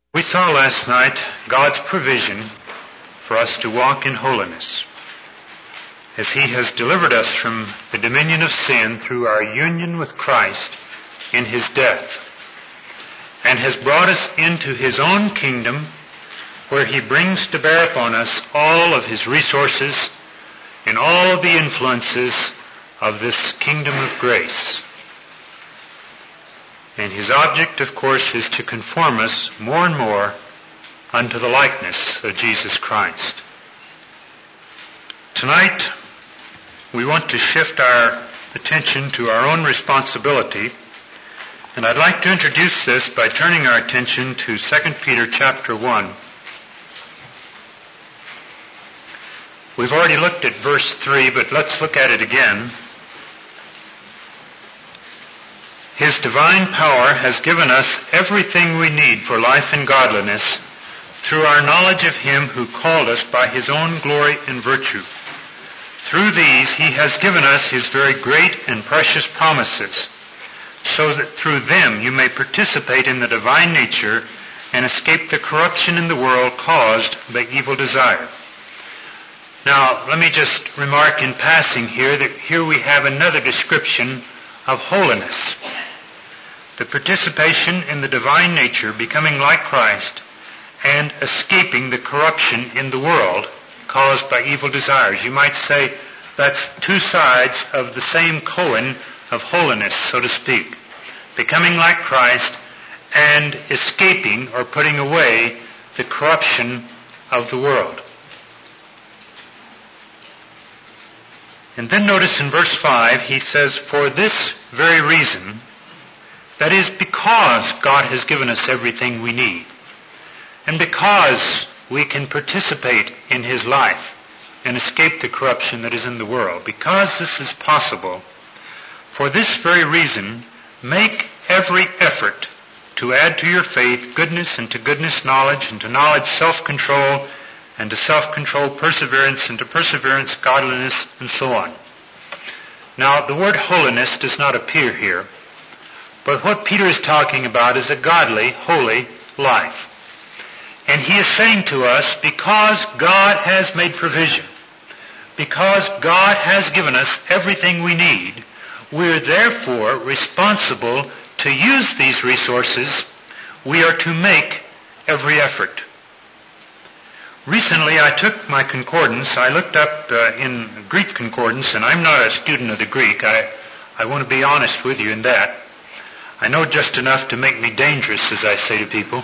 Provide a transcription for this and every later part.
We saw last night God's provision for us to walk in holiness, as He has delivered us from the dominion of sin through our union with Christ in His death, and has brought us into His own kingdom, where He brings to bear upon us all of His resources and all of the influences of this kingdom of grace. And His object, of course, is to conform us more and more unto the likeness of Jesus Christ. Tonight, we want to shift our attention to our own responsibility, and I'd like to introduce this by turning our attention to 2 Peter chapter 1. We've already looked at verse 3, but let's look at it again. His divine power has given us everything we need for life and godliness through our knowledge of Him who called us by His own glory and virtue. Through these He has given us His very great and precious promises, so that through them you may participate in the divine nature and escape the corruption in the world caused by evil desire. Now, let me just remark in passing here that here we have another description of holiness. The participation in the divine nature, becoming like Christ, and escaping the corruption in the world caused by evil desires. You might say that's two sides of the same coin of holiness, so to speak. Becoming like Christ and escaping or putting away the corruption of the world. And then notice in verse 5, he says, for this very reason, that is, because God has given us everything we need, and because we can participate in His life and escape the corruption that is in the world, because this is possible, for this very reason, make every effort to add to your faith goodness, and to goodness knowledge, and to knowledge self-control, and to self-control perseverance, and to perseverance godliness, and so on. Now, the word holiness does not appear here, but what Peter is talking about is a godly, holy life. And he is saying to us, because God has made provision, because God has given us everything we need, we're therefore responsible to use these resources. We are to make every effort. Recently, I took my concordance. I looked up in Greek concordance, and I'm not a student of the Greek. I want to be honest with you in that. I know just enough to make me dangerous, as I say to people.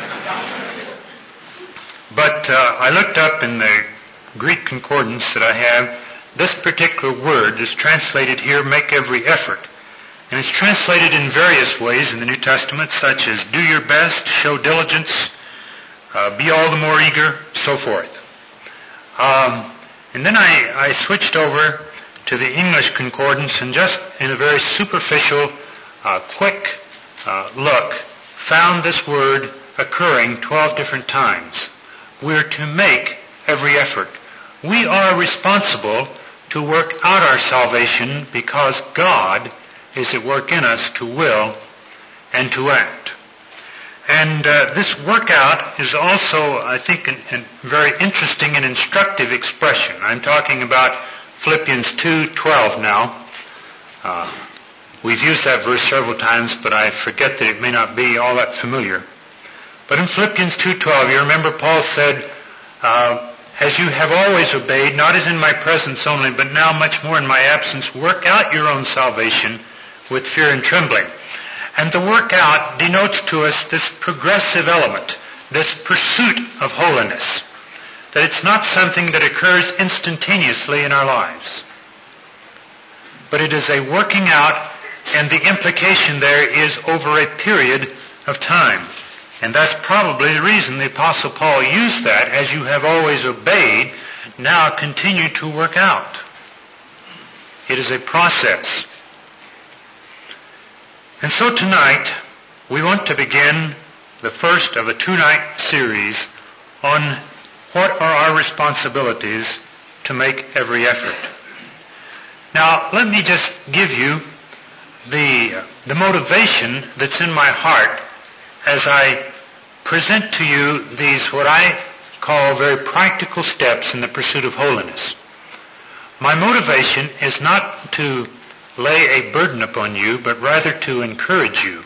But I looked up in the Greek concordance that I have. This particular word is translated here, make every effort. And it's translated in various ways in the New Testament, such as do your best, show diligence, be all the more eager, so forth. And then I switched over to the English concordance, and just in a very superficial, quick look, found this word occurring 12 different times. We're to make every effort. We are responsible to work out our salvation because God is at work in us to will and to act. And this workout is also, I think, a very interesting and instructive expression. I'm talking about Philippians 2:12 now. We've used that verse several times, but I forget that it may not be all that familiar. But in Philippians 2:12, you remember Paul said, as you have always obeyed, not as in my presence only, but now much more in my absence, work out your own salvation with fear and trembling. And the workout denotes to us this progressive element, this pursuit of holiness, that it's not something that occurs instantaneously in our lives, but it is a working out, and the implication there is over a period of time. And that's probably the reason the Apostle Paul used that, as you have always obeyed, now continue to work out. It is a process. And so tonight, we want to begin the first of a 2-night series on what are our responsibilities to make every effort. Now, let me just give you the motivation that's in my heart as I present to you these what I call very practical steps in the pursuit of holiness. My motivation is not to lay a burden upon you, but rather to encourage you.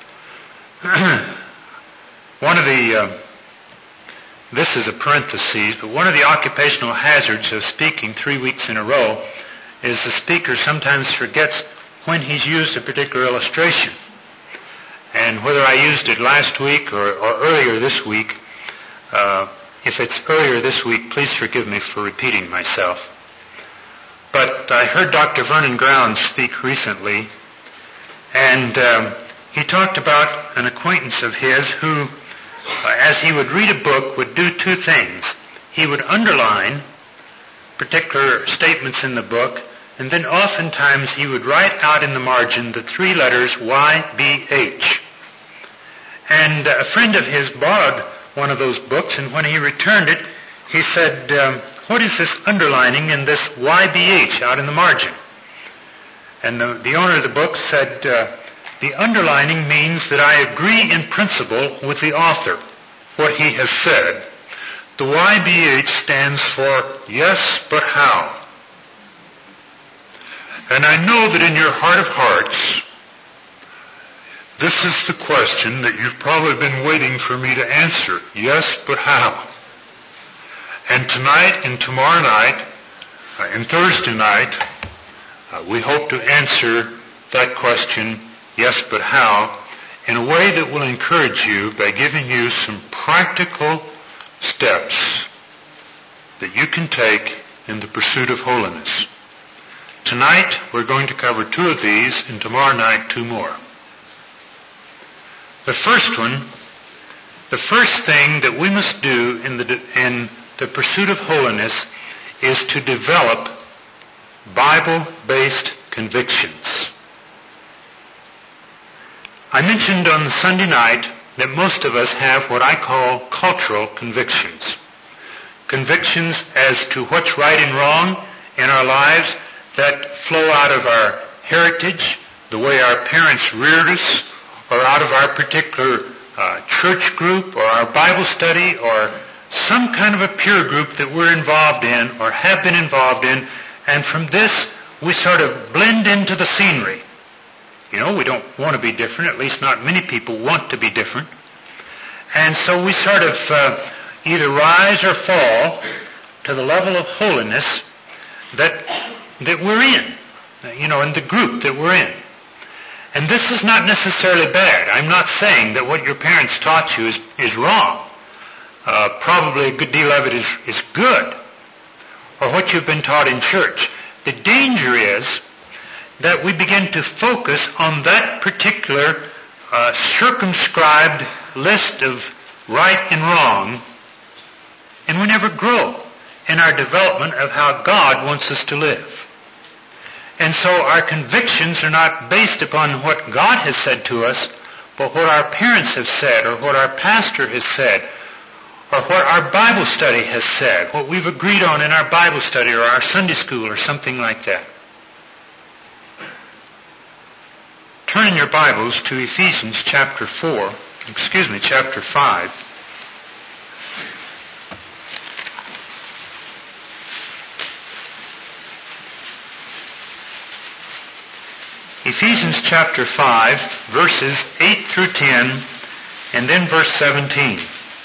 This is a parenthesis, but one of the occupational hazards of speaking 3 weeks in a row is the speaker sometimes forgets when he's used a particular illustration. And whether I used it last week or earlier this week, if it's earlier this week, please forgive me for repeating myself. But I heard Dr. Vernon Grounds speak recently, and he talked about an acquaintance of his who, as he would read a book, would do two things. He would underline particular statements in the book, and then oftentimes he would write out in the margin the three letters YBH. And a friend of his borrowed one of those books, and when he returned it, he said, what is this underlining in this YBH out in the margin? And the owner of the book said, the underlining means that I agree in principle with the author, what he has said. The YBH stands for yes, but how? And I know that in your heart of hearts, this is the question that you've probably been waiting for me to answer. Yes, but how? And tonight and tomorrow night and Thursday night, we hope to answer that question, yes, but how, in a way that will encourage you by giving you some practical steps that you can take in the pursuit of holiness. Tonight, we're going to cover two of these, and tomorrow night, two more. The first thing that we must do in the pursuit of holiness is to develop Bible-based convictions. I mentioned on Sunday night that most of us have what I call cultural convictions. Convictions as to what's right and wrong in our lives that flow out of our heritage, the way our parents reared us, or out of our particular church group, or our Bible study, or some kind of a peer group that we're involved in, or have been involved in, and from this we sort of blend into the scenery. You know, we don't want to be different, at least not many people want to be different. And so we sort of either rise or fall to the level of holiness that we're in the group that we're in. And this is not necessarily bad. I'm not saying that what your parents taught you is wrong. Probably a good deal of it is good, or what you've been taught in church. The danger is that we begin to focus on that particular circumscribed list of right and wrong, and we never grow in our development of how God wants us to live. And so our convictions are not based upon what God has said to us, but what our parents have said, or what our pastor has said, or what our Bible study has said, what we've agreed on in our Bible study or our Sunday school or something like that. Turn in your Bibles to Ephesians chapter 5. Ephesians chapter 5, verses 8 through 10, and then verse 17.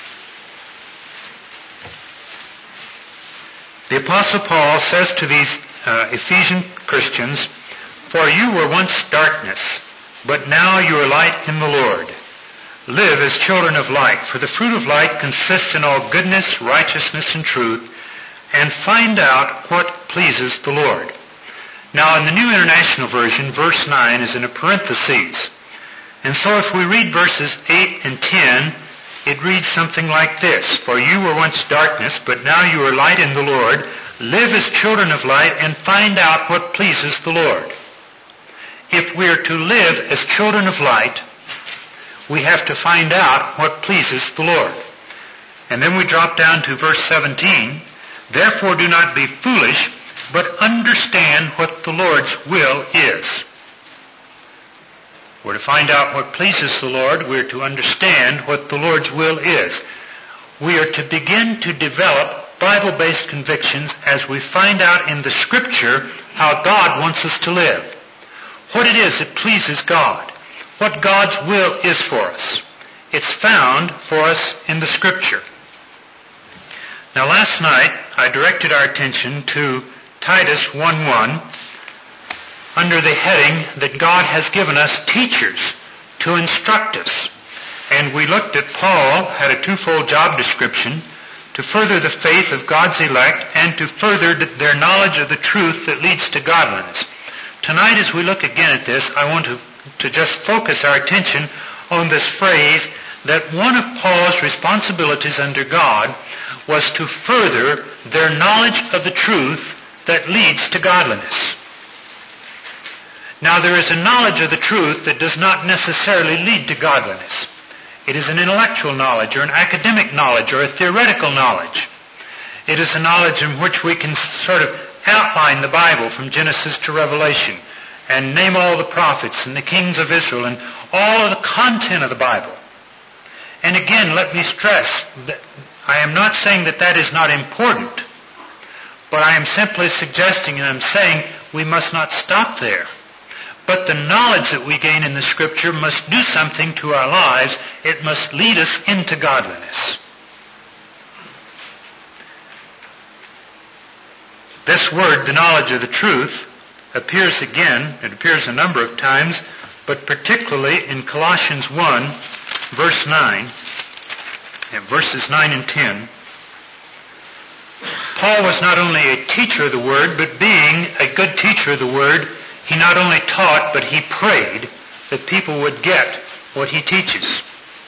The Apostle Paul says to these Ephesian Christians, "For you were once darkness, but now you are light in the Lord. Live as children of light, for the fruit of light consists in all goodness, righteousness, and truth, and find out what pleases the Lord." Now in the New International Version, verse 9 is in a parenthesis. And so if we read verses 8 and 10, it reads something like this: "For you were once darkness, but now you are light in the Lord. Live as children of light, and find out what pleases the Lord." If we are to live as children of light, we have to find out what pleases the Lord. And then we drop down to verse 17. "Therefore do not be foolish, but understand what the Lord's will is." We're to find out what pleases the Lord. We're to understand what the Lord's will is. We are to begin to develop Bible-based convictions as we find out in the Scripture how God wants us to live, what it is that pleases God, what God's will is for us. It's found for us in the Scripture. Now last night I directed our attention to Titus 1:1 under the heading that God has given us teachers to instruct us. And we looked at Paul had a twofold job description: to further the faith of God's elect and to further their knowledge of the truth that leads to godliness. Tonight as we look again at this, I want to just focus our attention on this phrase that one of Paul's responsibilities under God was to further their knowledge of the truth that leads to godliness. Now there is a knowledge of the truth that does not necessarily lead to godliness. It is an intellectual knowledge or an academic knowledge or a theoretical knowledge. It is a knowledge in which we can sort of outline the Bible from Genesis to Revelation and name all the prophets and the kings of Israel and all of the content of the Bible. And again, let me stress that I am not saying that that is not important, but I am simply suggesting and I'm saying we must not stop there. But the knowledge that we gain in the Scripture must do something to our lives. It must lead us into godliness. This word, the knowledge of the truth, appears again. It appears a number of times, but particularly in Colossians 1, verse 9, and verses 9 and 10. Paul was not only a teacher of the Word, but being a good teacher of the Word, he not only taught, but he prayed that people would get what he teaches.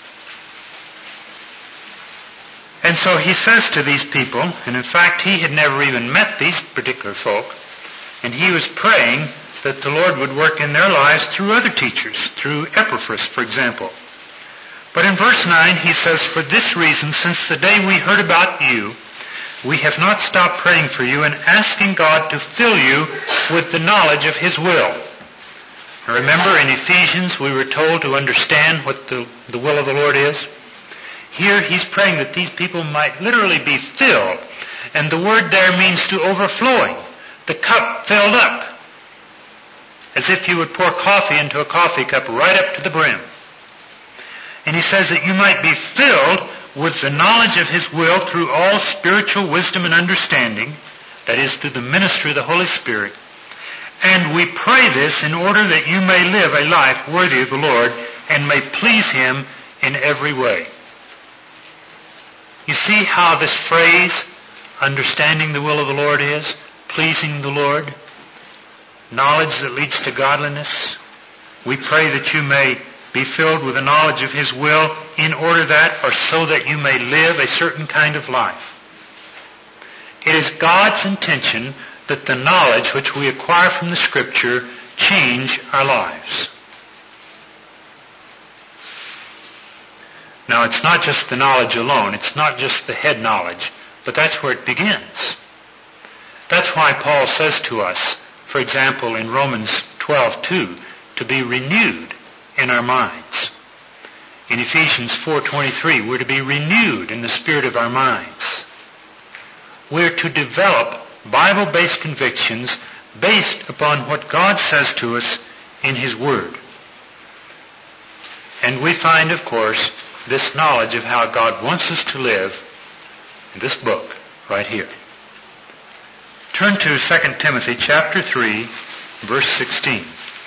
And so he says to these people, and in fact he had never even met these particular folk, and he was praying that the Lord would work in their lives through other teachers, through Epaphras, for example. But in verse 9 he says, "For this reason, since the day we heard about you, we have not stopped praying for you and asking God to fill you with the knowledge of His will." Now remember, in Ephesians we were told to understand what the will of the Lord is. Here he's praying that these people might literally be filled. And the word there means to overflowing. The cup filled up. As if you would pour coffee into a coffee cup right up to the brim. And he says that you might be filled with the knowledge of His will through all spiritual wisdom and understanding, that is, through the ministry of the Holy Spirit. And we pray this in order that you may live a life worthy of the Lord and may please Him in every way. You see how this phrase, understanding the will of the Lord, is? Pleasing the Lord. Knowledge that leads to godliness. We pray that you may be filled with the knowledge of His will in order that, or so that you may live a certain kind of life. It is God's intention that the knowledge which we acquire from the Scripture change our lives. Now, it's not just the knowledge alone. It's not just the head knowledge, but that's where it begins. That's why Paul says to us, for example, in Romans 12:2, to be renewed in our minds. In Ephesians 4:23, we're to be renewed in the spirit of our minds. We're to develop Bible-based convictions based upon what God says to us in His Word. And we find, of course, this knowledge of how God wants us to live in this book right here. Turn to 2 Timothy chapter 3, verse 16.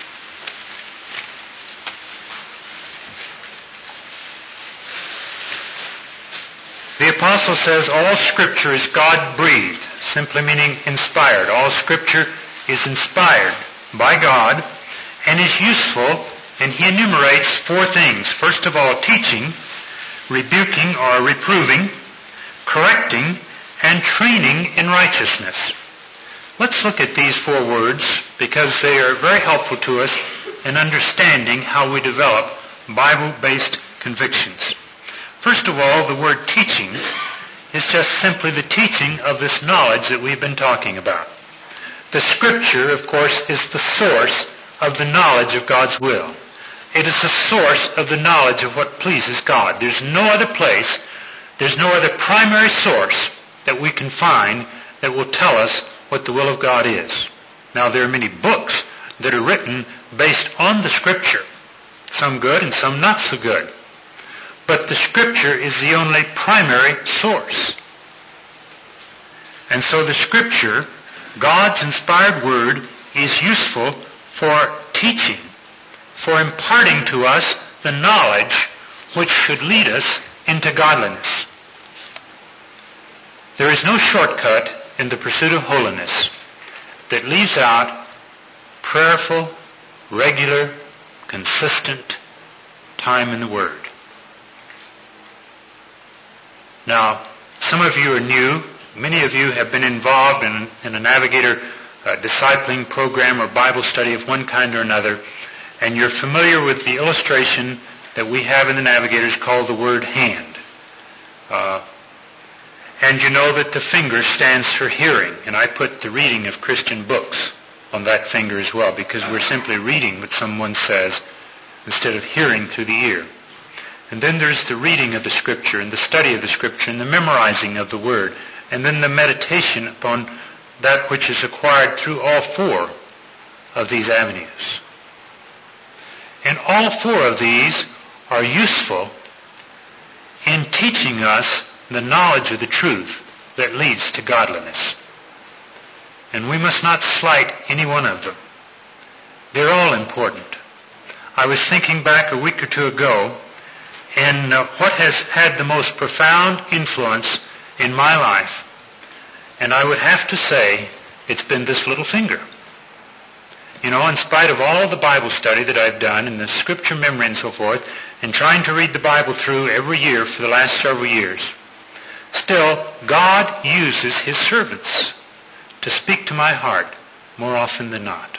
The apostle says all Scripture is God-breathed, simply meaning inspired. All Scripture is inspired by God and is useful, and he enumerates four things. First of all, teaching, rebuking or reproving, correcting, and training in righteousness. Let's look at these four words because they are very helpful to us in understanding how we develop Bible-based convictions. First of all, the word teaching is just simply the teaching of this knowledge that we've been talking about. The Scripture, of course, is the source of the knowledge of God's will. It is the source of the knowledge of what pleases God. There's no other place, there's no other primary source that we can find that will tell us what the will of God is. Now, there are many books that are written based on the Scripture, some good and some not so good. But the Scripture is the only primary source. And so the Scripture, God's inspired Word, is useful for teaching, for imparting to us the knowledge which should lead us into godliness. There is no shortcut in the pursuit of holiness that leaves out prayerful, regular, consistent time in the Word. Now, some of you are new. Many of you have been involved in a Navigator discipling program or Bible study of one kind or another, and you're familiar with the illustration that we have in the Navigators called the word hand. And you know that the finger stands for hearing, and I put the reading of Christian books on that finger as well, because we're simply reading what someone says instead of hearing through the ear. And then there's the reading of the Scripture and the study of the Scripture and the memorizing of the Word, and then the meditation upon that which is acquired through all four of these avenues. And all four of these are useful in teaching us the knowledge of the truth that leads to godliness. And we must not slight any one of them. They're all important. I was thinking back a week or two ago, and what has had the most profound influence in my life, and I would have to say it's been this little finger. You know, in spite of all the Bible study that I've done and the Scripture memory and so forth, and trying to read the Bible through every year for the last several years, still, God uses His servants to speak to my heart more often than not.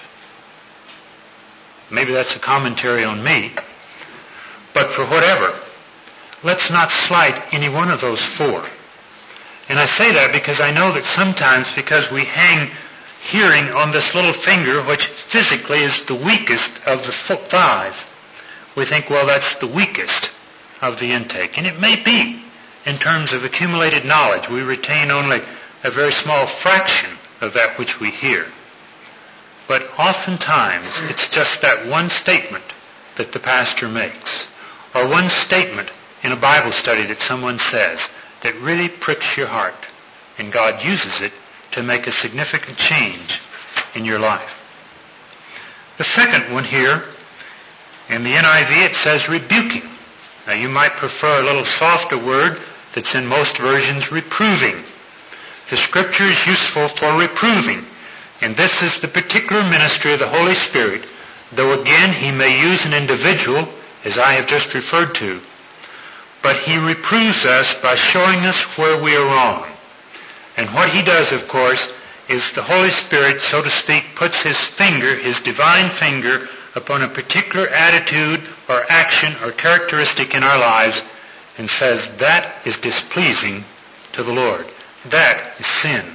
Maybe that's a commentary on me, but for whatever, let's not slight any one of those four. And I say that because I know that sometimes, because we hang hearing on this little finger, which physically is the weakest of the five, we think, well, that's the weakest of the intake. And it may be, in terms of accumulated knowledge. We retain only a very small fraction of that which we hear. But oftentimes, it's just that one statement that the pastor makes, or one statement in a Bible study that someone says, that really pricks your heart, and God uses it to make a significant change in your life. The second one here, in the NIV, it says rebuking. Now, you might prefer a little softer word that's in most versions, reproving. The Scripture is useful for reproving, and this is the particular ministry of the Holy Spirit, though again He may use an individual, as I have just referred to. But He reproves us by showing us where we are wrong. And what He does, of course, is the Holy Spirit, so to speak, puts His finger, His divine finger, upon a particular attitude or action or characteristic in our lives and says, that is displeasing to the Lord. That is sin.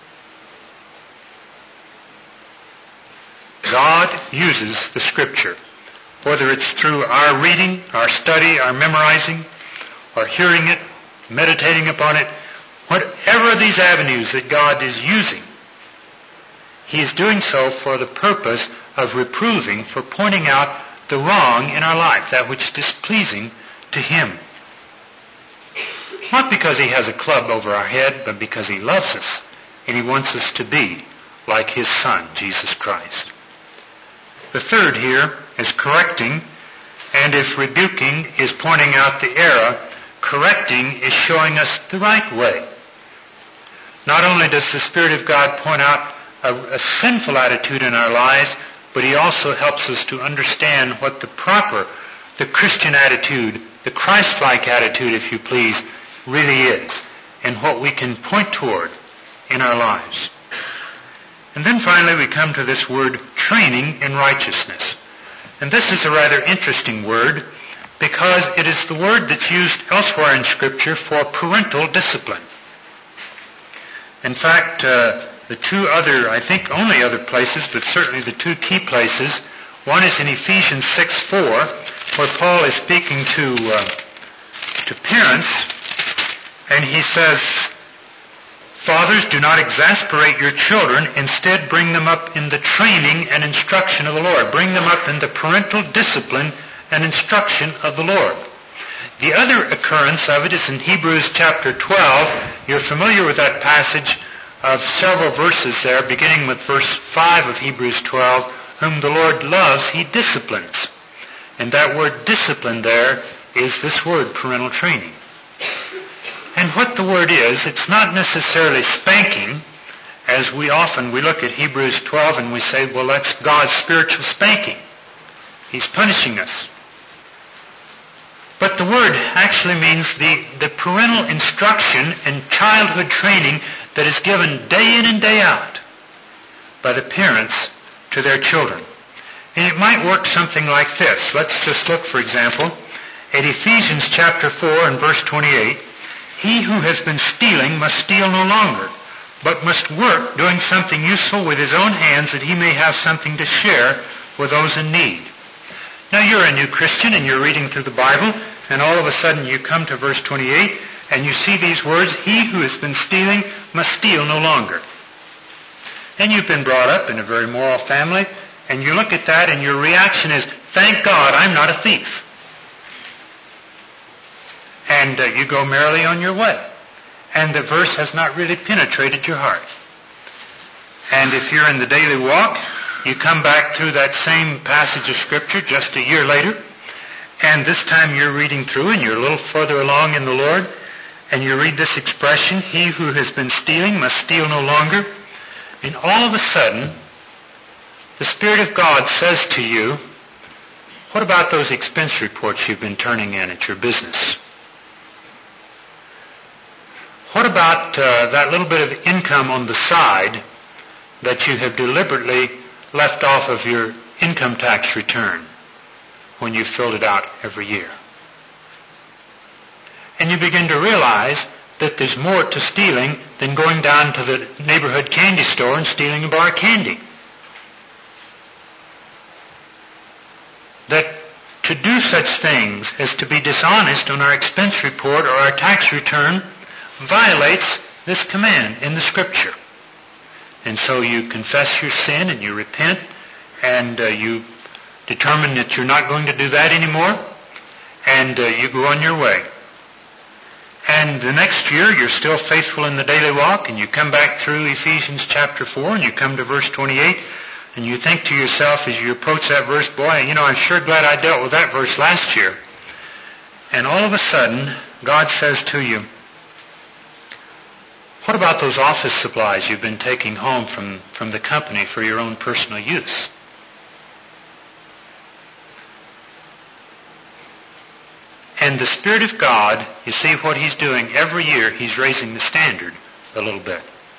God uses the Scripture, whether it's through our reading, our study, our memorizing, or hearing it, meditating upon it, whatever these avenues that God is using, He is doing so for the purpose of reproving, for pointing out the wrong in our life, that which is displeasing to Him. Not because He has a club over our head, but because He loves us, and He wants us to be like His Son, Jesus Christ. The third here is correcting, and if rebuking is pointing out the error, correcting is showing us the right way. Not only does the Spirit of God point out a sinful attitude in our lives, but He also helps us to understand what the Christian attitude, the Christ-like attitude, if you please, really is, and what we can point toward in our lives. And then finally we come to this word, training in righteousness. And this is a rather interesting word, because it is the word that's used elsewhere in Scripture for parental discipline. In fact, the two other, I think only other places, but certainly the two key places, one is in Ephesians 6:4, where Paul is speaking to parents, and he says, "Fathers, do not exasperate your children. Instead, bring them up in the training and instruction of the Lord. Bring them up in the parental discipline and instruction of the Lord." The other occurrence of it is in Hebrews chapter 12. You're familiar with that passage of several verses there, beginning with verse 5 of Hebrews 12. "Whom the Lord loves, he disciplines." And that word discipline there is this word parental training. And what the word is, it's not necessarily spanking, as we look at Hebrews 12 and we say, well, that's God's spiritual spanking. He's punishing us. But the word actually means the parental instruction and childhood training that is given day in and day out by the parents to their children. And it might work something like this. Let's just look, for example, at Ephesians chapter 4 and verse 28. "He who has been stealing must steal no longer, but must work doing something useful with his own hands that he may have something to share with those in need." Now you're a new Christian and you're reading through the Bible, and all of a sudden you come to verse 28 and you see these words, "He who has been stealing must steal no longer." And you've been brought up in a very moral family, and you look at that and your reaction is, "Thank God I'm not a thief." And you go merrily on your way. And the verse has not really penetrated your heart. And if you're in the daily walk, you come back through that same passage of Scripture just a year later, and this time you're reading through and you're a little further along in the Lord, and you read this expression, "He who has been stealing must steal no longer." And all of a sudden, the Spirit of God says to you, what about those expense reports you've been turning in at your business? What about that little bit of income on the side that you have deliberately left off of your income tax return when you filled it out every year? And you begin to realize that there's more to stealing than going down to the neighborhood candy store and stealing a bar of candy. That to do such things as to be dishonest on our expense report or our tax return violates this command in the Scripture. And so you confess your sin and you repent and you determine that you're not going to do that anymore, and you go on your way. And the next year you're still faithful in the daily walk, and you come back through Ephesians chapter 4 and you come to verse 28, and you think to yourself as you approach that verse, boy, I'm sure glad I dealt with that verse last year. And all of a sudden, God says to you, what about those office supplies you've been taking home from the company for your own personal use? And the Spirit of God, you see what He's doing every year, He's raising the standard a little bit.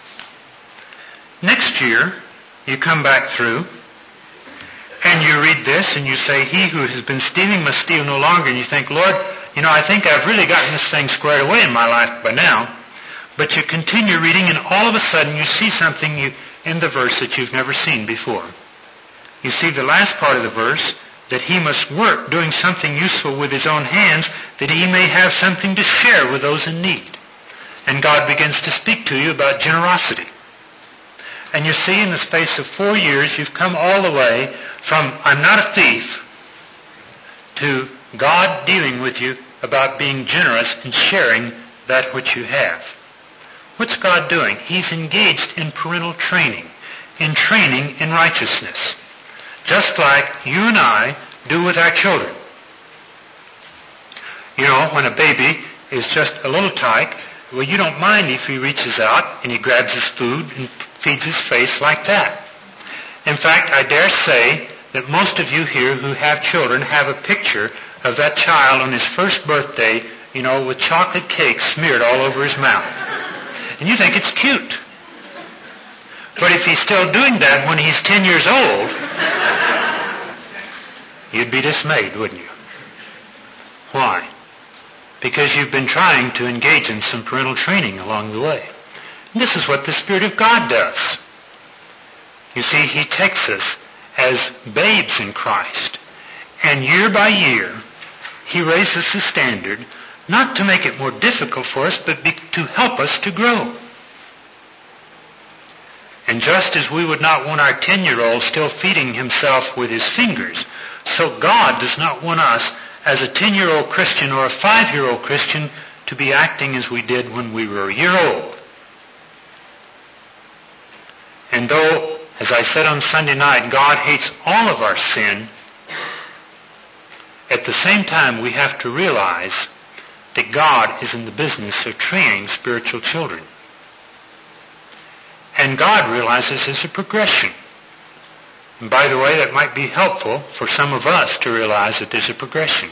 Next year, you come back through, and you read this, and you say, "He who has been stealing must steal no longer." And you think, Lord, I think I've really gotten this thing squared away in my life by now. But you continue reading, and all of a sudden you see something in the verse that you've never seen before. You see the last part of the verse, that he must work doing something useful with his own hands, that he may have something to share with those in need. And God begins to speak to you about generosity. And you see in the space of 4 years, you've come all the way from "I'm not a thief" to God dealing with you about being generous and sharing that which you have. What's God doing? He's engaged in parental training, in training in righteousness, just like you and I do with our children. When a baby is just a little tyke, well, you don't mind if he reaches out and he grabs his food and feeds his face like that. In fact, I dare say that most of you here who have children have a picture of that child on his first birthday, with chocolate cake smeared all over his mouth. And you think it's cute. But if he's still doing that when he's 10 years old, you'd be dismayed, wouldn't you? Why? Because you've been trying to engage in some parental training along the way. And this is what the Spirit of God does. You see, He takes us as babes in Christ, And year by year, He raises the standard, not to make it more difficult for us, but to help us to grow. And just as we would not want our 10-year-old still feeding himself with his fingers, so God does not want us as a 10-year-old Christian or a 5-year-old Christian to be acting as we did when we were a year old. And though, as I said on Sunday night, God hates all of our sin, at the same time we have to realize that God is in the business of training spiritual children. And God realizes there's a progression. And by the way, that might be helpful for some of us to realize that there's a progression.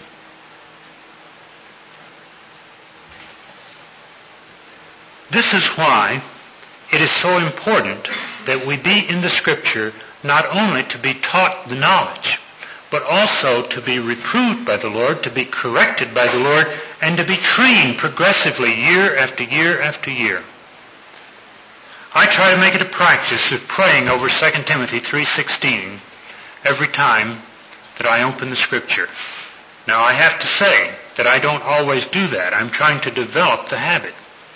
This is why it is so important that we be in the Scripture not only to be taught the knowledge, but also to be reproved by the Lord, to be corrected by the Lord, and to be trained progressively year after year after year. I try to make it a practice of praying over 2 Timothy 3:16 every time that I open the Scripture. Now, I have to say that I don't always do that. I'm trying to develop the habit.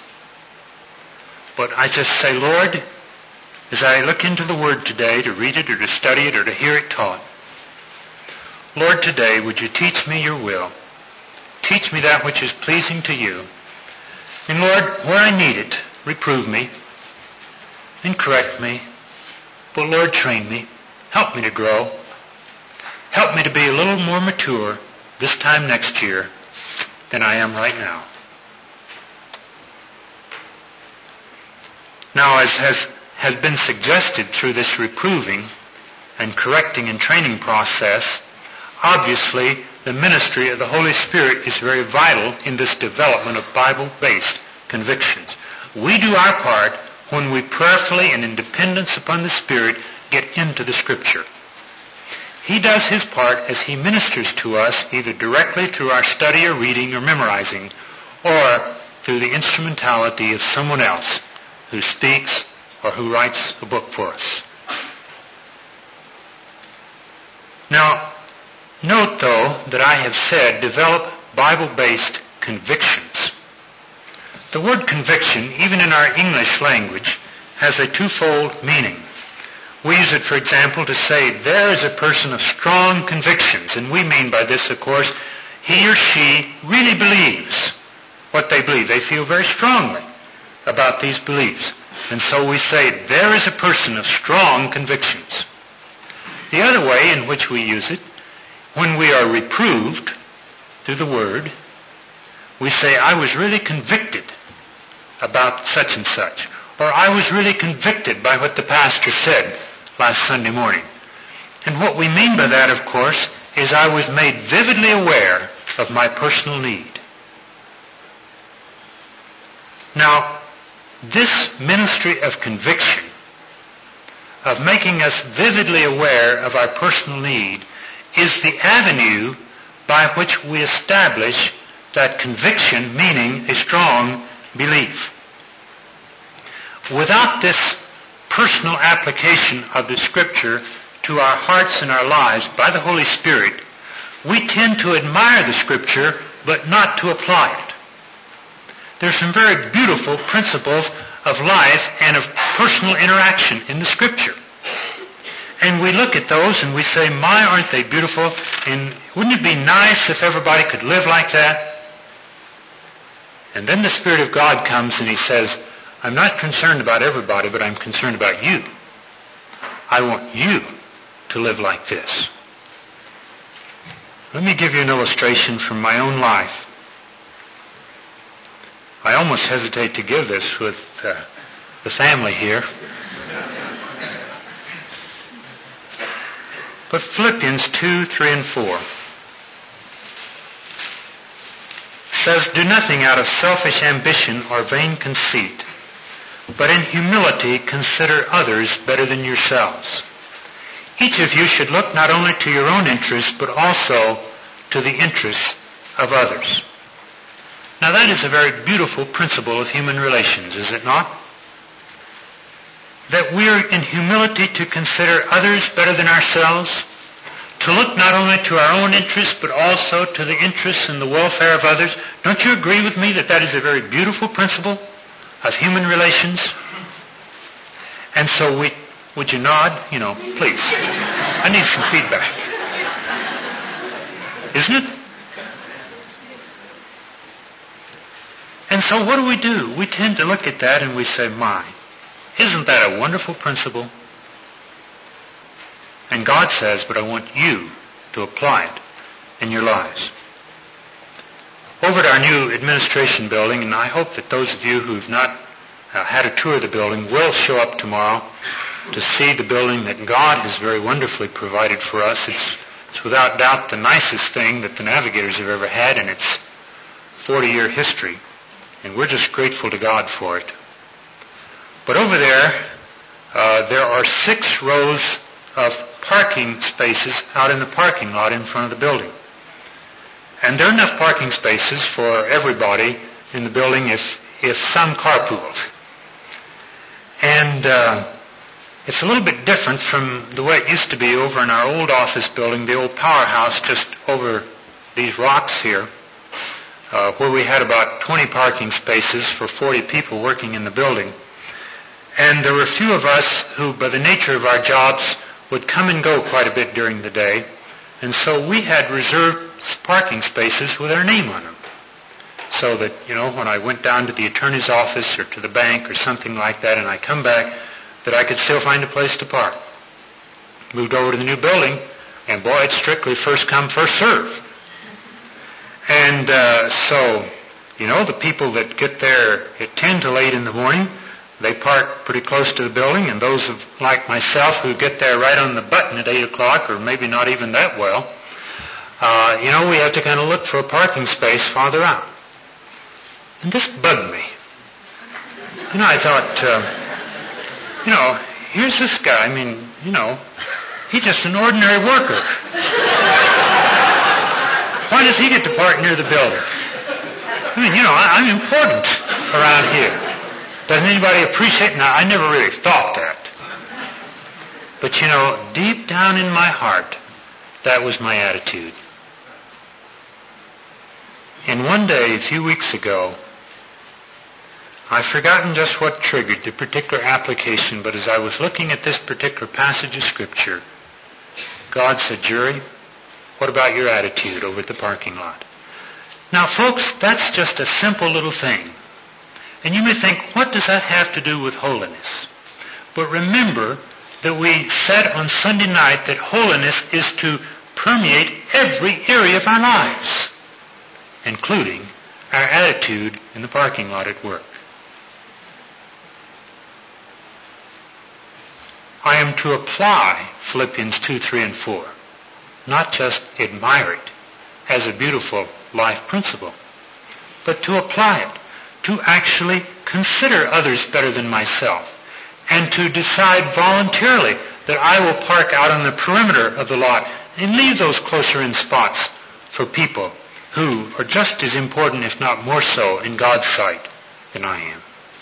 But I just say, Lord, as I look into the Word today to read it or to study it or to hear it taught, Lord, today would you teach me your will? Teach me that which is pleasing to you. And Lord, where I need it, reprove me and correct me. But Lord, train me. Help me to grow. Help me to be a little more mature this time next year than I am right now. Now, as has been suggested through this reproving and correcting and training process, obviously the ministry of the Holy Spirit is very vital in this development of Bible-based convictions. We do our part when we prayerfully and in dependence upon the Spirit get into the Scripture. He does his part as he ministers to us either directly through our study or reading or memorizing, or through the instrumentality of someone else who speaks or who writes a book for us. Now, note though that I have said develop Bible-based convictions. The word conviction, even in our English language, has a twofold meaning. We use it, for example, to say there is a person of strong convictions, and we mean by this, of course, he or she really believes what they believe. They feel very strongly about these beliefs. And so we say there is a person of strong convictions. The other way in which we use it, when we are reproved through the Word, we say, I was really convicted about such and such. Or I was really convicted by what the pastor said last Sunday morning. And what we mean by that, of course, is I was made vividly aware of my personal need. Now, this ministry of conviction, of making us vividly aware of our personal need, is the avenue by which we establish that conviction, meaning a strong belief. Without this personal application of the Scripture to our hearts and our lives by the Holy Spirit, we tend to admire the Scripture but not to apply it. There's some very beautiful principles of life and of personal interaction in the Scripture. And we look at those and we say, my, aren't they beautiful? And wouldn't it be nice if everybody could live like that? And then the Spirit of God comes and He says, I'm not concerned about everybody, but I'm concerned about you. I want you to live like this. Let me give you an illustration from my own life. I almost hesitate to give this with the family here. But Philippians 2, 3, and 4 says, do nothing out of selfish ambition or vain conceit, but in humility consider others better than yourselves. Each of you should look not only to your own interests, but also to the interests of others. Now that is a very beautiful principle of human relations, is it not? That we are in humility to consider others better than ourselves, to look not only to our own interests, but also to the interests and the welfare of others. Don't you agree with me that that is a very beautiful principle of human relations? And so would you nod? Please. I need some feedback. Isn't it? And so what do? We tend to look at that and we say, my, isn't that a wonderful principle? And God says, but I want you to apply it in your lives. Over at our new administration building, and I hope that those of you who've not had a tour of the building will show up tomorrow to see the building that God has very wonderfully provided for us. It's without doubt the nicest thing that the Navigators have ever had in its 40-year history. And we're just grateful to God for it. But over there are 6 rows of parking spaces out in the parking lot in front of the building. And there are enough parking spaces for everybody in the building if some carpooled. And it's a little bit different from the way it used to be over in our old office building, the old powerhouse just over these rocks here, where we had about 20 parking spaces for 40 people working in the building. And there were a few of us who, by the nature of our jobs, would come and go quite a bit during the day. And so we had reserved parking spaces with our name on them. So that, when I went down to the attorney's office or to the bank or something like that and I come back, that I could still find a place to park. Moved over to the new building, and boy, it's strictly first come, first serve. And so, the people that get there at 10 till 8 in the morning, they park pretty close to the building, and those like myself who get there right on the button at 8 o'clock, or maybe not even that well, we have to kind of look for a parking space farther out. And this bugged me. I thought, here's this guy. He's just an ordinary worker. Why does he get to park near the building? I'm important around here. Doesn't anybody appreciate? Now, I never really thought that. But, deep down in my heart, that was my attitude. And one day, a few weeks ago, I've forgotten just what triggered the particular application, but as I was looking at this particular passage of Scripture, God said, Jerry, what about your attitude over at the parking lot? Now, folks, that's just a simple little thing. And you may think, what does that have to do with holiness? But remember that we said on Sunday night that holiness is to permeate every area of our lives, including our attitude in the parking lot at work. I am to apply Philippians 2, 3, and 4, not just admire it as a beautiful life principle, but to apply it, to actually consider others better than myself, and to decide voluntarily that I will park out on the perimeter of the lot and leave those closer in spots for people who are just as important, if not more so, in God's sight than I am.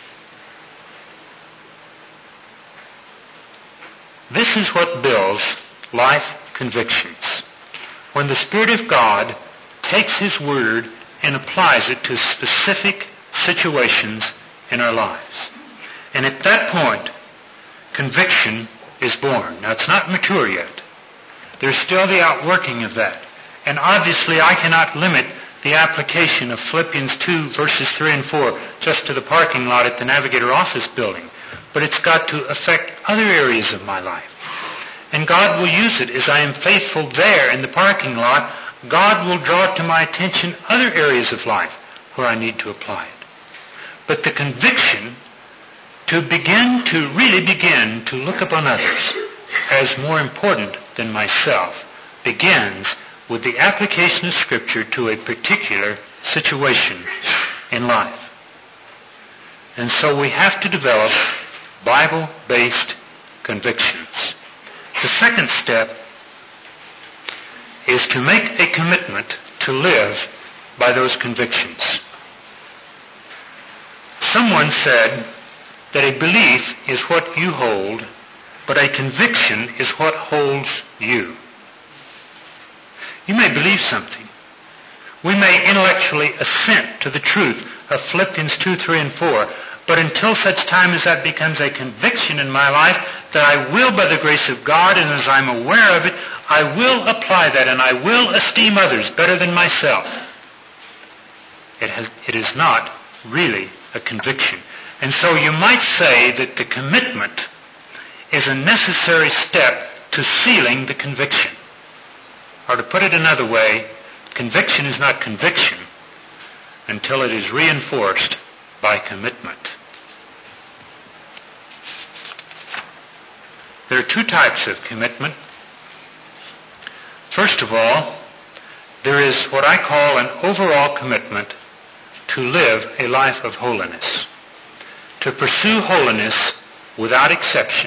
This is what builds life convictions. When the Spirit of God takes His Word and applies it to specific situations in our lives. And at that point, conviction is born. Now, it's not mature yet. There's still the outworking of that. And obviously, I cannot limit the application of Philippians 2, verses 3 and 4, just to the parking lot at the Navigator office building. But it's got to affect other areas of my life. And God will use it as I am faithful there in the parking lot. God will draw to my attention other areas of life where I need to apply it. But the conviction to really begin to look upon others as more important than myself begins with the application of Scripture to a particular situation in life. And so we have to develop Bible-based convictions. The second step is to make a commitment to live by those convictions. Someone said that a belief is what you hold, but a conviction is what holds you. You may believe something. We may intellectually assent to the truth of Philippians 2, 3, and 4, but until such time as that becomes a conviction in my life that I will, by the grace of God, and as I'm aware of it, I will apply that and I will esteem others better than myself. It is not really a conviction. And so you might say that the commitment is a necessary step to sealing the conviction. Or to put it another way, conviction is not conviction until it is reinforced by commitment. There are two types of commitment. First of all, there is what I call an overall commitment to live a life of holiness, to pursue holiness without exception.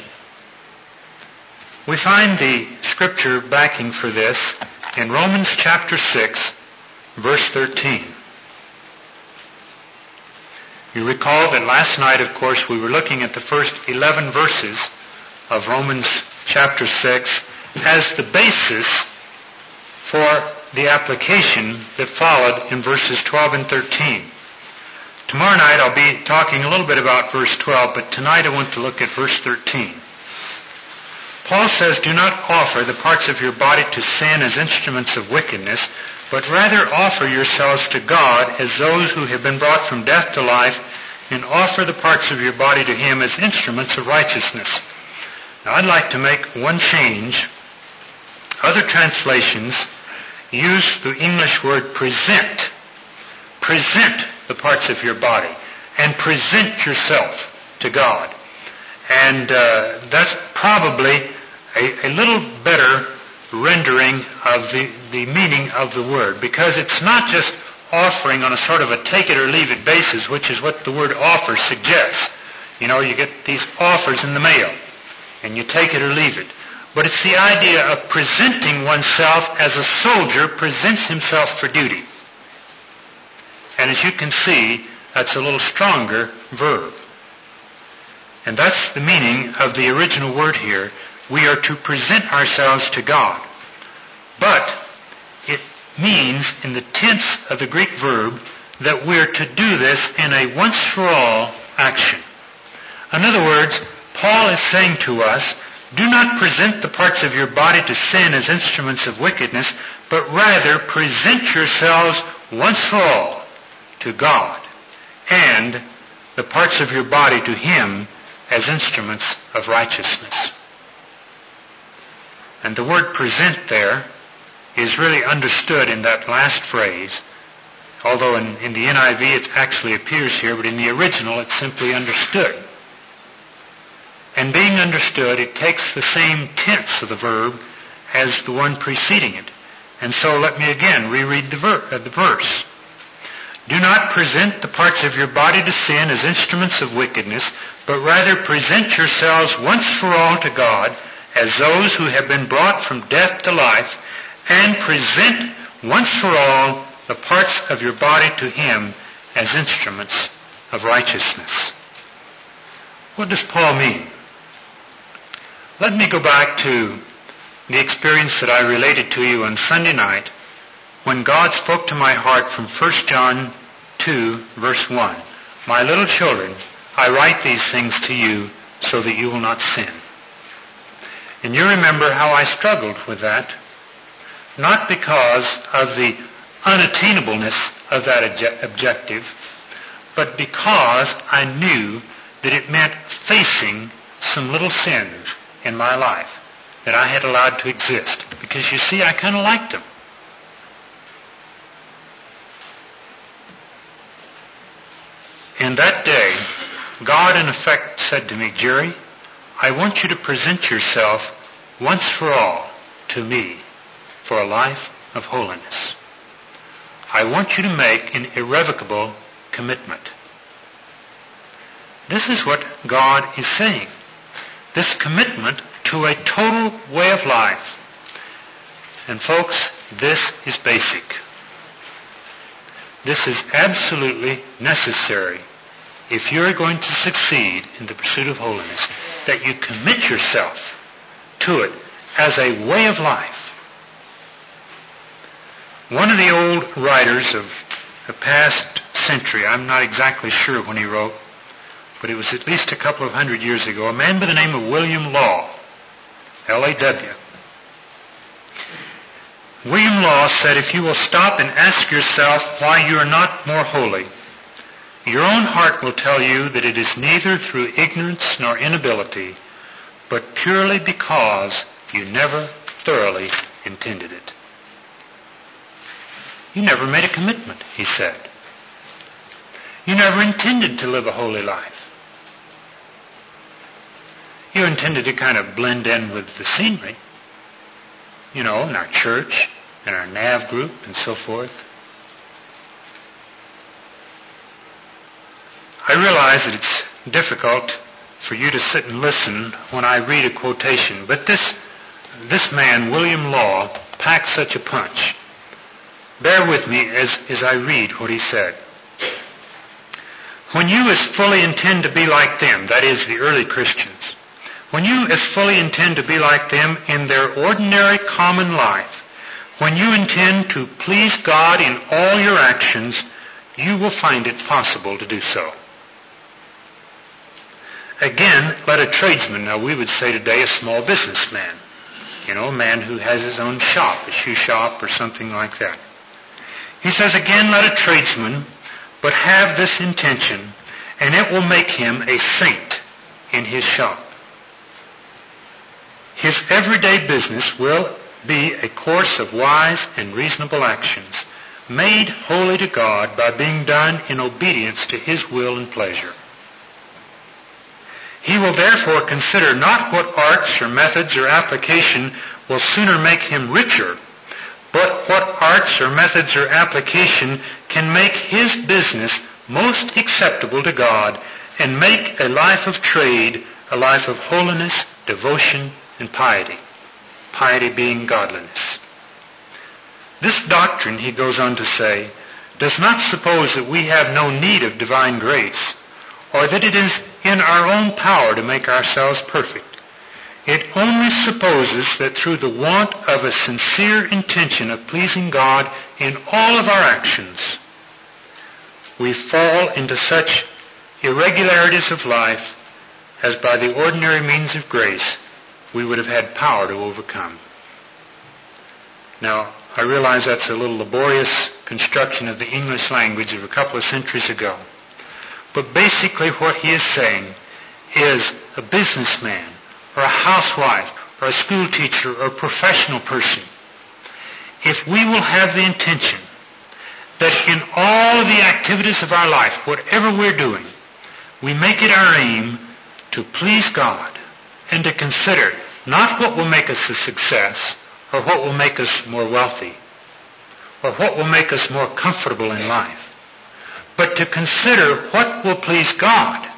We find the scripture backing for this in Romans chapter 6, verse 13. You recall that last night, of course, we were looking at the first 11 verses of Romans chapter 6 as the basis for the application that followed in verses 12 and 13. Tomorrow night I'll be talking a little bit about verse 12, but tonight I want to look at verse 13. Paul says, "Do not offer the parts of your body to sin as instruments of wickedness, but rather offer yourselves to God as those who have been brought from death to life, and offer the parts of your body to Him as instruments of righteousness." Now I'd like to make one change. Other translations use the English word present. Present the parts of your body and present yourself to God. And that's probably a little better rendering of the meaning of the word, because it's not just offering on a sort of a take it or leave it basis, which is what the word offer suggests. You know, you get these offers in the mail, and you take it or leave it. But it's the idea of presenting oneself as a soldier presents himself for duty. And as you can see, that's a little stronger verb. And that's the meaning of the original word here. We are to present ourselves to God. But it means, in the tense of the Greek verb, that we're to do this in a once-for-all action. In other words, Paul is saying to us, do not present the parts of your body to sin as instruments of wickedness, but rather present yourselves once for all to God, and the parts of your body to Him as instruments of righteousness. And the word present there is really understood in that last phrase, although in the NIV it actually appears here, but in the original it's simply understood. And being understood, it takes the same tense of the verb as the one preceding it. And so let me again reread the verse. Do not present the parts of your body to sin as instruments of wickedness, but rather present yourselves once for all to God as those who have been brought from death to life, and present once for all the parts of your body to Him as instruments of righteousness. What does Paul mean? Let me go back to the experience that I related to you on Sunday night when God spoke to my heart from 1 John 2, verse 1. My little children, I write these things to you so that you will not sin. And you remember how I struggled with that, not because of the unattainableness of that objective, but because I knew that it meant facing some little sins in my life that I had allowed to exist. Because you see, I kind of liked them. And that day, God in effect said to me, Jerry, I want you to present yourself once for all to me for a life of holiness. I want you to make an irrevocable commitment. This is what God is saying. This commitment to a total way of life. And folks, this is basic. This is absolutely necessary if you're going to succeed in the pursuit of holiness, that you commit yourself to it as a way of life. One of the old writers of the past century, I'm not exactly sure when he wrote, but it was at least a couple of hundred years ago, a man by the name of William Law, L-A-W. William Law said, if you will stop and ask yourself why you are not more holy, your own heart will tell you that it is neither through ignorance nor inability, but purely because you never thoroughly intended it. You never made a commitment, he said. You never intended to live a holy life. You intended to kind of blend in with the scenery, in our church, in our NAV group, and so forth. I realize that it's difficult for you to sit and listen when I read a quotation, but this man, William Law, packed such a punch. Bear with me as I read what he said. When you as fully intend to be like them, that is, the early Christians, when you as fully intend to be like them in their ordinary common life, when you intend to please God in all your actions, you will find it possible to do so. Again, let a tradesman, now we would say today a small businessman, a man who has his own shop, a shoe shop or something like that. He says, again, let a tradesman but have this intention, and it will make him a saint in his shop. His everyday business will be a course of wise and reasonable actions, made holy to God by being done in obedience to His will and pleasure. He will therefore consider not what arts or methods or application will sooner make him richer, but what arts or methods or application can make his business most acceptable to God and make a life of trade a life of holiness, devotion, and piety. Piety being godliness. This doctrine, he goes on to say, does not suppose that we have no need of divine grace, or that it is in our own power to make ourselves perfect. It only supposes that through the want of a sincere intention of pleasing God in all of our actions, we fall into such irregularities of life as by the ordinary means of grace we would have had power to overcome. Now, I realize that's a little laborious construction of the English language of a couple of centuries ago. But basically what he is saying is a businessman or a housewife or a school teacher or a professional person, if we will have the intention that in all of the activities of our life, whatever we're doing, we make it our aim to please God and to consider not what will make us a success or what will make us more wealthy or what will make us more comfortable in life, but to consider what will please God.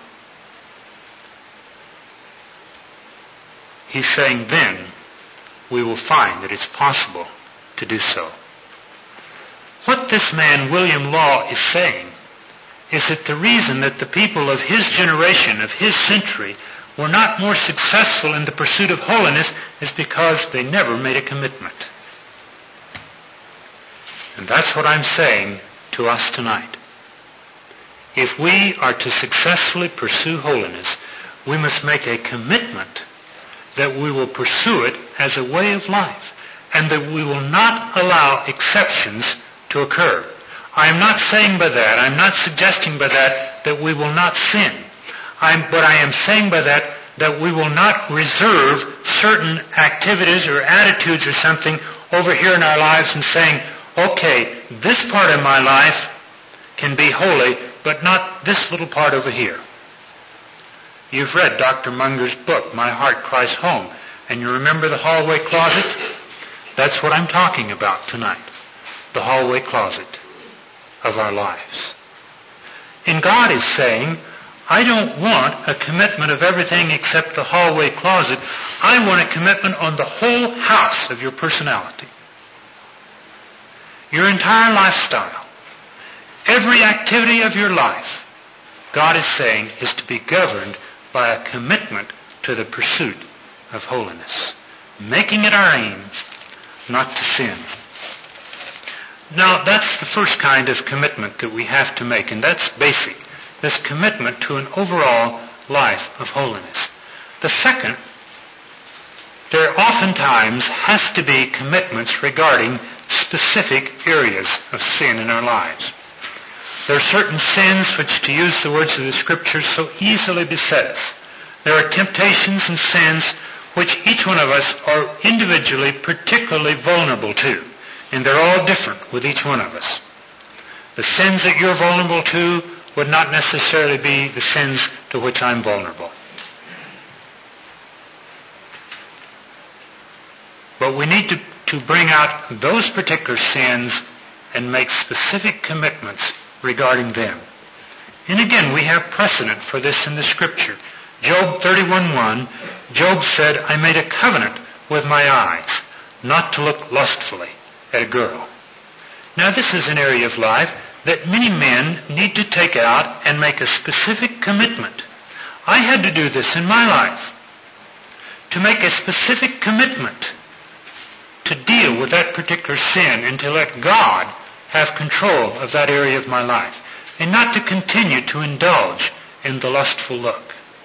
He's saying then we will find that it's possible to do so. What this man, William Law, is saying is that the reason that the people of his generation, of his century, were not more successful in the pursuit of holiness is because they never made a commitment. And that's what I'm saying to us tonight. If we are to successfully pursue holiness, we must make a commitment that we will pursue it as a way of life and that we will not allow exceptions to occur. I am not saying by that, I'm not suggesting by that we will not sin. But I am saying by that we will not reserve certain activities or attitudes or something over here in our lives and saying, okay, this part of my life can be holy, but not this little part over here. You've read Dr. Munger's book, My Heart Cries Home, and you remember the hallway closet? That's what I'm talking about tonight, the hallway closet of our lives. And God is saying, I don't want a commitment of everything except the hallway closet. I want a commitment on the whole house of your personality. Your entire lifestyle. Every activity of your life, God is saying, is to be governed by a commitment to the pursuit of holiness. Making it our aim not to sin. Now, that's the first kind of commitment that we have to make, and that's basic. This commitment to an overall life of holiness. The second, there oftentimes has to be commitments regarding specific areas of sin in our lives. There are certain sins which, to use the words of the Scriptures, so easily beset us. There are temptations and sins which each one of us are individually particularly vulnerable to. And they're all different with each one of us. The sins that you're vulnerable to would not necessarily be the sins to which I'm vulnerable. But we need to bring out those particular sins and make specific commitments regarding them. And again, we have precedent for this in the Scripture. Job 31:1, Job said, I made a covenant with my eyes not to look lustfully at a girl. Now, this is an area of life that many men need to take out and make a specific commitment. I had to do this in my life, to make a specific commitment to deal with that particular sin and to let God have control of that area of my life, and not to continue to indulge in the lustful look.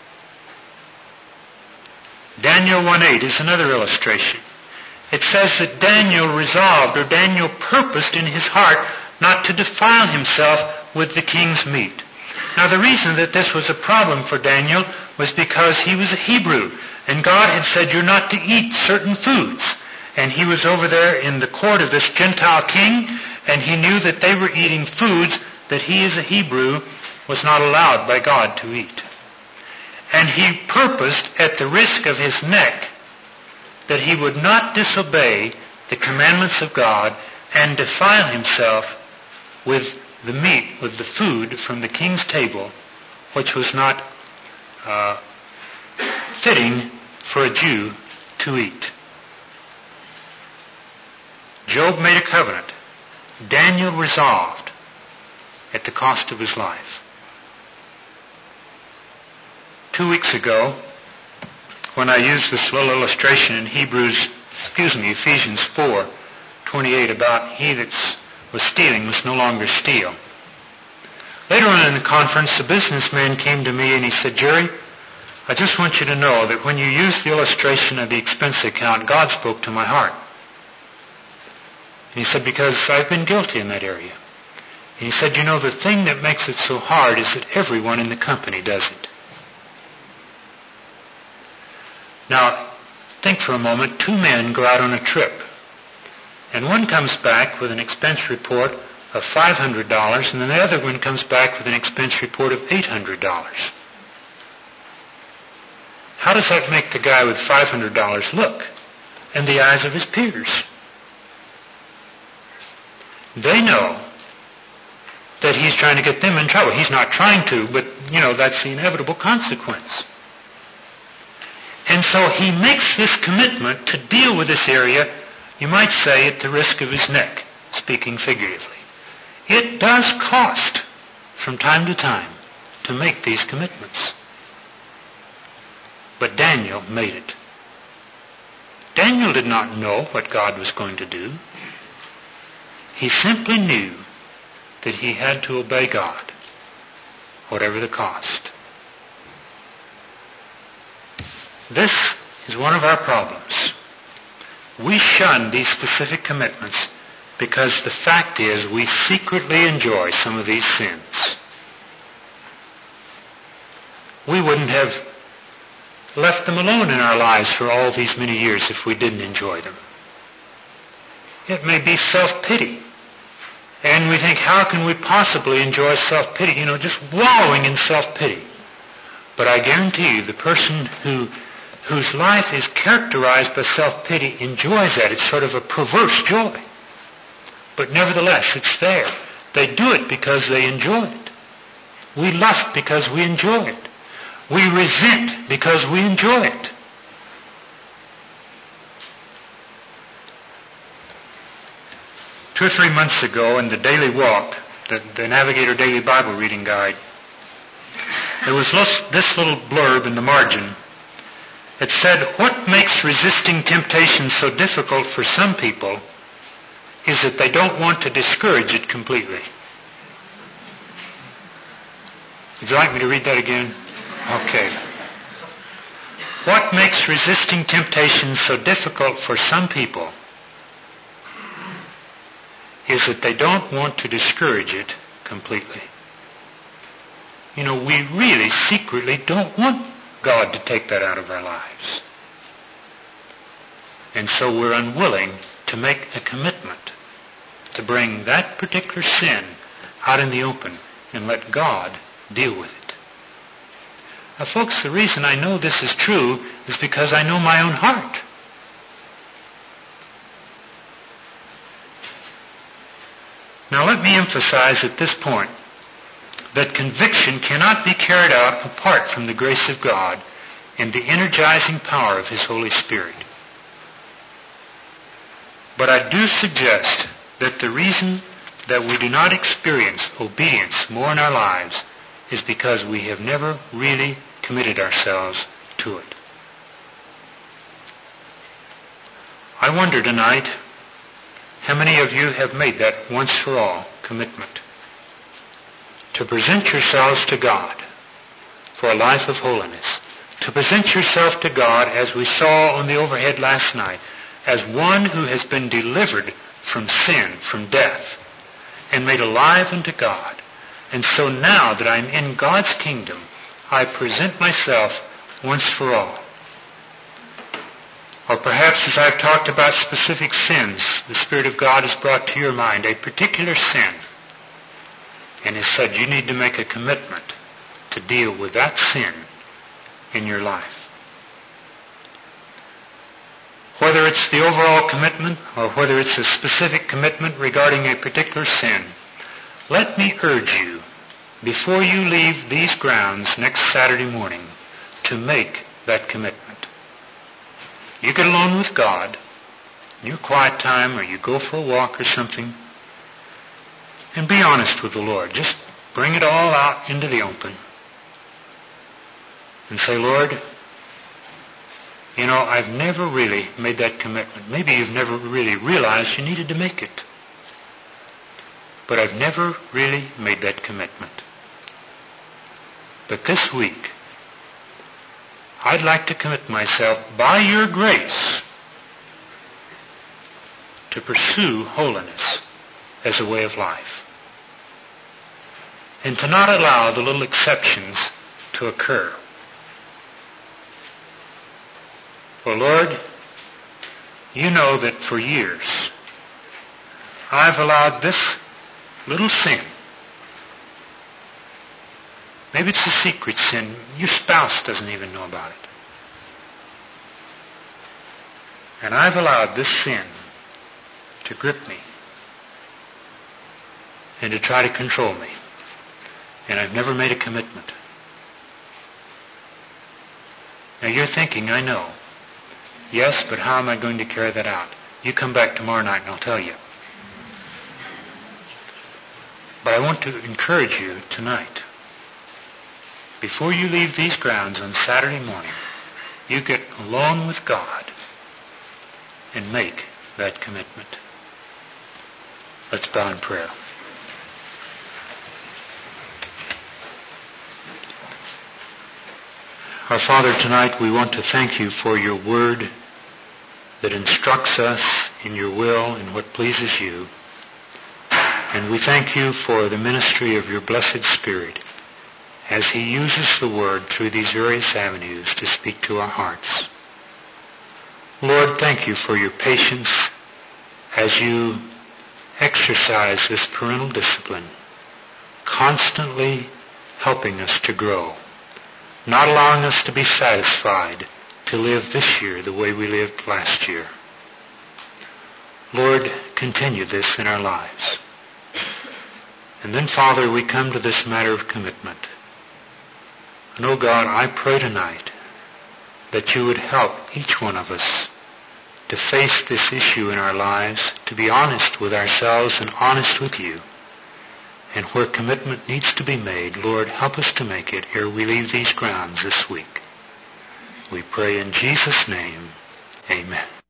Daniel 1:8 is another illustration. It says that Daniel resolved, or Daniel purposed in his heart, not to defile himself with the king's meat. Now, the reason that this was a problem for Daniel was because he was a Hebrew, and God had said you're not to eat certain foods. And he was over there in the court of this Gentile king, and he knew that they were eating foods that he as a Hebrew was not allowed by God to eat. And he purposed, at the risk of his neck, that he would not disobey the commandments of God and defile himself with the meat, with the food from the king's table, which was not fitting for a Jew to eat. Job made a covenant. Daniel resolved at the cost of his life. 2 weeks ago, when I used this little illustration in Ephesians 4:28 about he that was stealing must no longer steal. Later on in the conference, a businessman came to me and he said, Jerry, I just want you to know that when you used the illustration of the expense account, God spoke to my heart. And he said, because I've been guilty in that area. And he said, you know, the thing that makes it so hard is that everyone in the company does it. Now, think for a moment. 2 men go out on a trip. And one comes back with an expense report of $500, and then the other one comes back with an expense report of $800. How does that make the guy with $500 look in the eyes of his peers? They know that he's trying to get them in trouble. He's not trying to, but, that's the inevitable consequence. And so he makes this commitment to deal with this area, you might say, at the risk of his neck, speaking figuratively. It does cost, from time to time, to make these commitments. But Daniel made it. Daniel did not know what God was going to do. He simply knew that he had to obey God, whatever the cost. This is one of our problems. We shun these specific commitments because the fact is we secretly enjoy some of these sins. We wouldn't have left them alone in our lives for all these many years if we didn't enjoy them. It may be self-pity. And we think, how can we possibly enjoy self-pity? Just wallowing in self-pity. But I guarantee you, the person whose life is characterized by self-pity enjoys that. It's sort of a perverse joy. But nevertheless, it's there. They do it because they enjoy it. We lust because we enjoy it. We resent because we enjoy it. Two or 3 months ago in the Daily Walk, the Navigator Daily Bible Reading Guide, there was this little blurb in the margin. It said, what makes resisting temptation so difficult for some people is that they don't want to discourage it completely. Would you like me to read that again? Okay. What makes resisting temptation so difficult for some people is that they don't want to discourage it completely. We really secretly don't want God to take that out of our lives. And so we're unwilling to make a commitment to bring that particular sin out in the open and let God deal with it. Now, folks, the reason I know this is true is because I know my own heart. Now, let me emphasize at this point that conviction cannot be carried out apart from the grace of God and the energizing power of His Holy Spirit. But I do suggest that the reason that we do not experience obedience more in our lives is because we have never really committed ourselves to it. I wonder tonight how many of you have made that once for all commitment to present yourselves to God for a life of holiness, to present yourself to God, as we saw on the overhead last night, as one who has been delivered from sin, from death, and made alive unto God. And so now that I'm in God's kingdom, I present myself once for all. Or perhaps as I've talked about specific sins, the Spirit of God has brought to your mind a particular sin and has said you need to make a commitment to deal with that sin in your life. Whether it's the overall commitment or whether it's a specific commitment regarding a particular sin, let me urge you, before you leave these grounds next Saturday morning, to make that commitment. You get alone with God, in your quiet time, or you go for a walk or something, and be honest with the Lord. Just bring it all out into the open and say, Lord, I've never really made that commitment. Maybe you've never really realized you needed to make it. But I've never really made that commitment. But this week, I'd like to commit myself, by your grace, to pursue holiness as a way of life. And to not allow the little exceptions to occur. Well, Lord, you know that for years I've allowed this little sin, maybe it's a secret sin, your spouse doesn't even know about it, and I've allowed this sin to grip me and to try to control me, and I've never made a commitment. Now you're thinking, I know. Yes, but how am I going to carry that out? You come back tomorrow night and I'll tell you. But I want to encourage you tonight. Before you leave these grounds on Saturday morning, you get alone with God and make that commitment. Let's bow in prayer. Our Father, tonight we want to thank you for your word that instructs us in your will and what pleases you. And we thank you for the ministry of your blessed Spirit as he uses the word through these various avenues to speak to our hearts. Lord, thank you for your patience as you exercise this parental discipline, constantly helping us to grow, not allowing us to be satisfied to live this year the way we lived last year. Lord, continue this in our lives. And then, Father, we come to this matter of commitment. And, oh God, I pray tonight that you would help each one of us to face this issue in our lives, to be honest with ourselves and honest with you. And where commitment needs to be made, Lord, help us to make it ere we leave these grounds this week. We pray in Jesus' name, amen.